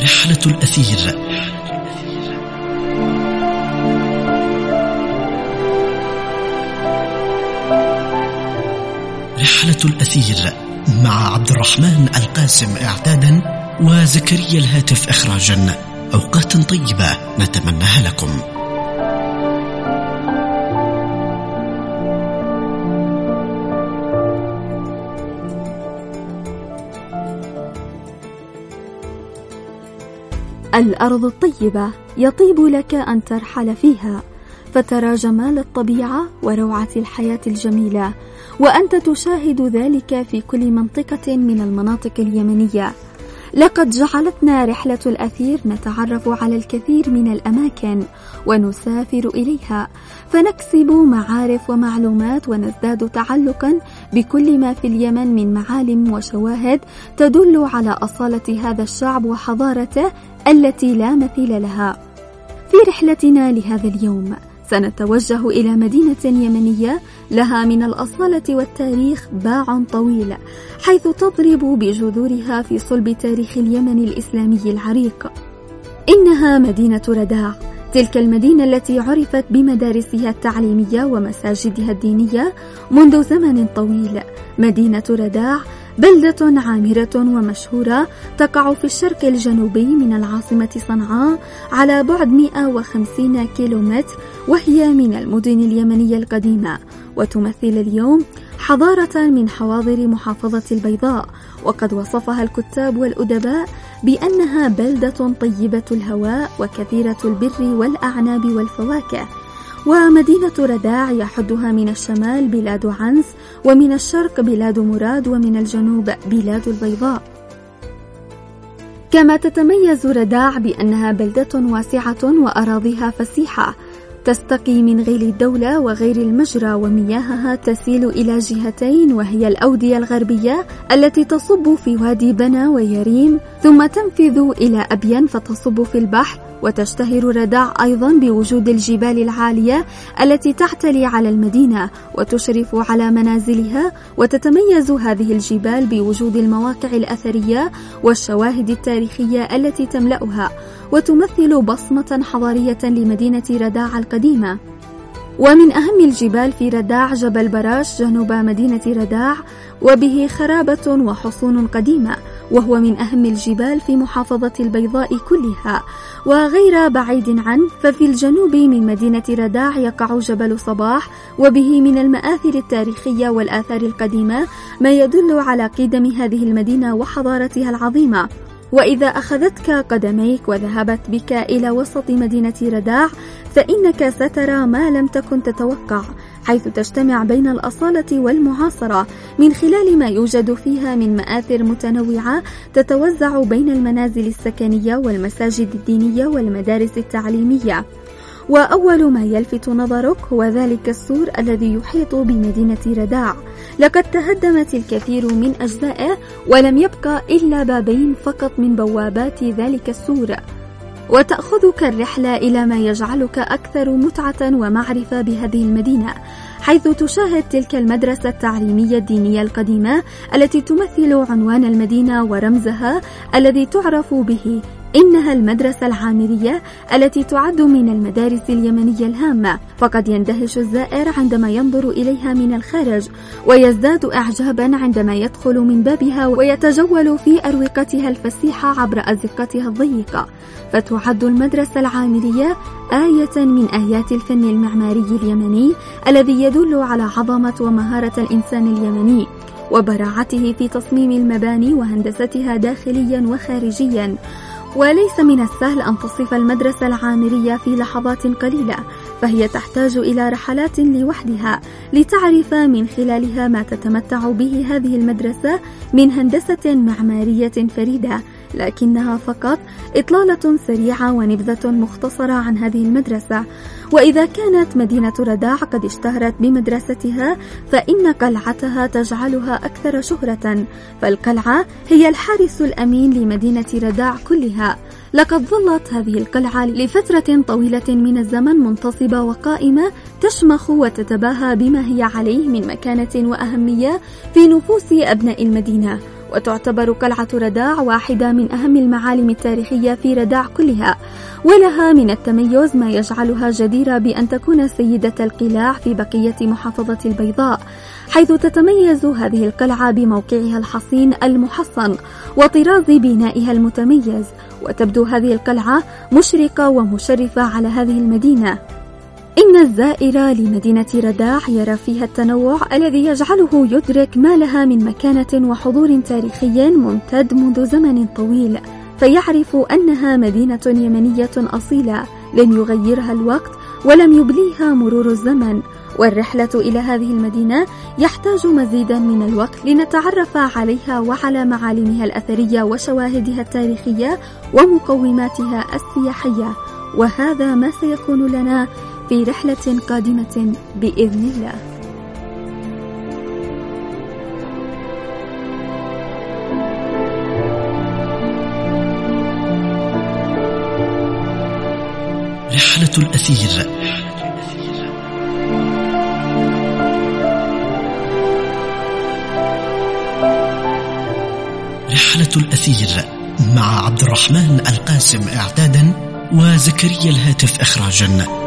رحلة الأثير. رحلة الأثير مع عبد الرحمن القاسم إعدادا وزكريا الهاتف إخراجا. أوقات طيبة نتمناها لكم. الأرض الطيبة يطيب لك أن ترحل فيها، فترى جمال الطبيعة وروعة الحياة الجميلة، وأنت تشاهد ذلك في كل منطقة من المناطق اليمنية. لقد جعلتنا رحلة الأثير نتعرف على الكثير من الأماكن ونسافر إليها، فنكسب معارف ومعلومات ونزداد تعلقا بكل ما في اليمن من معالم وشواهد تدل على أصالة هذا الشعب وحضارته التي لا مثيل لها. في رحلتنا لهذا اليوم سنتوجه إلى مدينة يمنية لها من الأصالة والتاريخ باع طويل، حيث تضرب بجذورها في صلب تاريخ اليمن الإسلامي العريق. إنها مدينة رداع، تلك المدينة التي عرفت بمدارسها التعليمية ومساجدها الدينية منذ زمن طويل. مدينة رداع بلدة عامرة ومشهورة تقع في الشرق الجنوبي من العاصمة صنعاء على بعد 150 كيلومتر، وهي من المدن اليمنية القديمة، وتمثل اليوم حضارة من حواضر محافظة البيضاء. وقد وصفها الكتاب والأدباء بأنها بلدة طيبة الهواء وكثيرة البر والأعناب والفواكه. ومدينة رداع يحدها من الشمال بلاد عنس، ومن الشرق بلاد مراد، ومن الجنوب بلاد البيضاء. كما تتميز رداع بأنها بلدة واسعة وأراضيها فسيحة، تستقي من غير الدولة وغير المجرى، ومياهها تسيل إلى جهتين، وهي الأودية الغربية التي تصب في وادي بنا ويريم، ثم تنفذ إلى أبين فتصب في البحر. وتشتهر رداع أيضا بوجود الجبال العالية التي تعتلي على المدينة وتشرف على منازلها، وتتميز هذه الجبال بوجود المواقع الأثرية والشواهد التاريخية التي تملأها، وتمثل بصمة حضارية لمدينة رداع القديمة. ومن أهم الجبال في رداع جبل براش جنوب مدينة رداع، وبه خرابة وحصون قديمة، وهو من أهم الجبال في محافظة البيضاء كلها. وغير بعيد عنه ففي الجنوب من مدينة رداع يقع جبل صباح، وبه من المآثر التاريخية والآثار القديمة ما يدل على قدم هذه المدينة وحضارتها العظيمة. وإذا أخذتك قدميك وذهبت بك إلى وسط مدينة رداع فإنك سترى ما لم تكن تتوقع، حيث تجتمع بين الأصالة والمعاصرة من خلال ما يوجد فيها من مآثر متنوعة تتوزع بين المنازل السكنية والمساجد الدينية والمدارس التعليمية. وأول ما يلفت نظرك هو ذلك السور الذي يحيط بمدينة رداع. لقد تهدمت الكثير من أجزائه، ولم يبقى إلا بابين فقط من بوابات ذلك السور. وتأخذك الرحلة إلى ما يجعلك أكثر متعة ومعرفة بهذه المدينة، حيث تشاهد تلك المدرسة التعليمية الدينية القديمة التي تمثل عنوان المدينة ورمزها الذي تعرف به. إنها المدرسة العامرية التي تعد من المدارس اليمنية الهامة، فقد يندهش الزائر عندما ينظر إليها من الخارج، ويزداد إعجابا عندما يدخل من بابها ويتجول في أروقتها الفسيحة عبر أزقتها الضيقة. فتعد المدرسة العامرية آية من آيات الفن المعماري اليمني الذي يدل على عظمة ومهارة الإنسان اليمني وبراعته في تصميم المباني وهندستها داخليا وخارجيا. وليس من السهل أن تصف المدرسة العامرية في لحظات قليلة، فهي تحتاج إلى رحلات لوحدها لتعرف من خلالها ما تتمتع به هذه المدرسة من هندسة معمارية فريدة. لكنها فقط إطلالة سريعة ونبذة مختصرة عن هذه المدرسة. وإذا كانت مدينة رداع قد اشتهرت بمدرستها، فإن قلعتها تجعلها أكثر شهرة، فالقلعة هي الحارس الأمين لمدينة رداع كلها. لقد ظلت هذه القلعة لفترة طويلة من الزمن منتصبة وقائمة، تشمخ وتتباهى بما هي عليه من مكانة وأهمية في نفوس أبناء المدينة. وتعتبر قلعة رداع واحدة من أهم المعالم التاريخية في رداع كلها، ولها من التميز ما يجعلها جديرة بأن تكون سيدة القلاع في بقية محافظة البيضاء، حيث تتميز هذه القلعة بموقعها الحصين المحصن وطراز بنائها المتميز، وتبدو هذه القلعة مشرقة ومشرفة على هذه المدينة. إن الزائر لمدينة رداع يرى فيها التنوع الذي يجعله يدرك ما لها من مكانة وحضور تاريخي ممتد منذ زمن طويل، فيعرف أنها مدينة يمنية أصيلة لم يغيرها الوقت ولم يبليها مرور الزمن. والرحلة إلى هذه المدينة يحتاج مزيدا من الوقت لنتعرف عليها وعلى معالمها الأثرية وشواهدها التاريخية ومقوماتها السياحية، وهذا ما سيكون لنا في رحلة قادمة بإذن الله. رحلة الأثير. رحلة الأثير مع عبد الرحمن القاسم إعدادا وزكريا الهاتف إخراجا.